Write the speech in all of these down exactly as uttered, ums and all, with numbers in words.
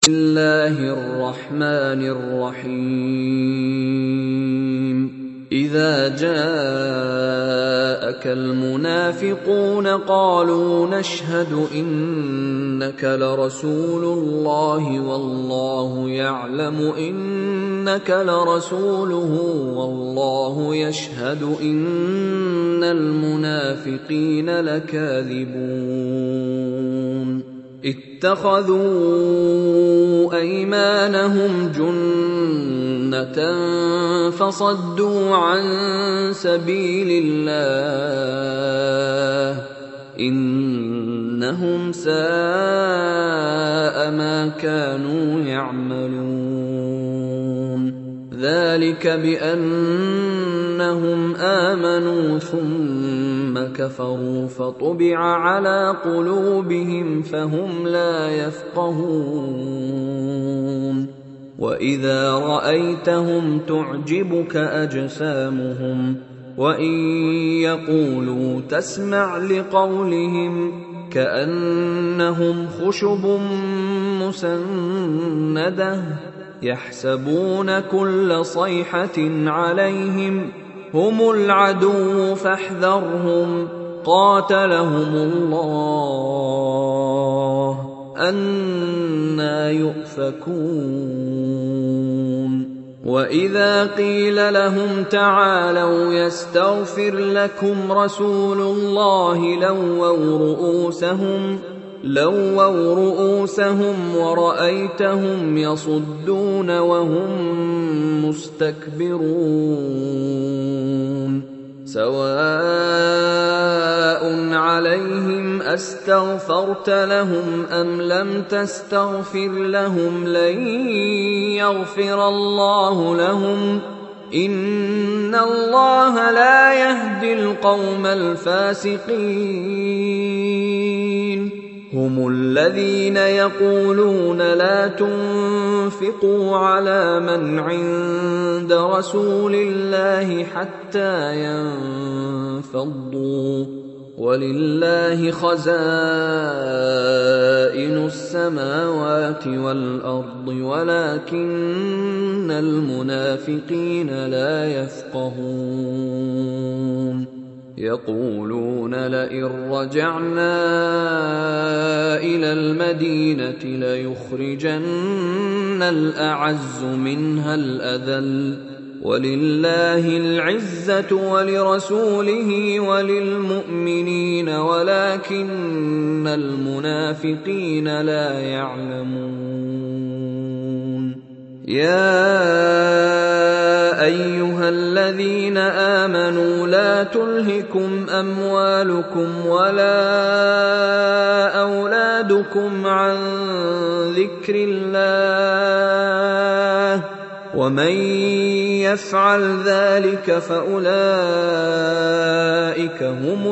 الله الرحمن الرحيم إذا جاءك المنافقون قالوا نشهد إنك لرسول الله والله يعلم إنك لرسوله والله يشهد إن المنافقين لكاذبون اتخذوا أيمانهم جنة فصدوا عن سبيل الله إنهم ساء ما كانوا يعملون ذلك بأنهم آمنوا ثم كفروا فطبع على قلوبهم فهم لا يفقهون وإذا رأيتهم تعجبك أجسامهم وإن يقولوا تسمع لقولهم كأنهم خشب مسندة يحسبون كل صيحة عليهم هم العدو فاحذرهم قاتلهم الله أنى يؤفكون وإذا قيل لهم تعالوا يستغفر لكم رسول الله لووا رؤوسهم لووا رؤوسهم ورأيتهم يصدون وهم مستكبرون سواء عليهم أستغفرت لهم أم لم تستغفر لهم لن يغفر الله لهم إن الله لا يهدي القوم الفاسقين هم الذين يقولون لا تنفقوا على من عند رسول الله حتى ينفضوا ولله خزائن السماوات والأرض ولكن المنافقين لا يفقهون يقولون لئن رجعنا إلى المدينة ليخرجن الأعز منها الأذل ولله العزة ولرسوله وللمؤمنين ولكن المنافقين لا يعلمون يا أيها الذين آمنوا لا تلهكم أموالكم ولا أولادكم عن ذكر الله ومن يفعل ذلك فأولئك هم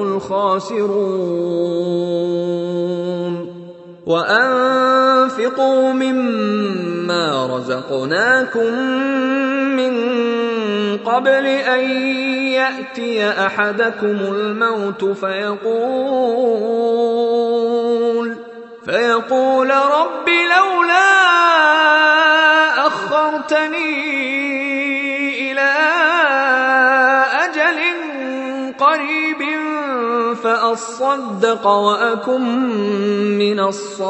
الخاسرون وأنفقوا مما رزقناكم من قبل أن يأتي أحدكم الموت فيقول فيقول رب لولا أخرتني إلى أجل قريب فأصدق وأكن من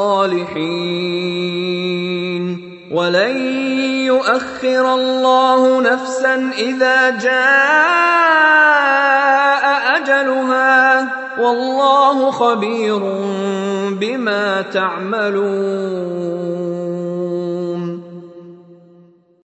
الصالحين ولن يؤخر الله نفسا إذا جاء أجلها والله خبير بما تعملون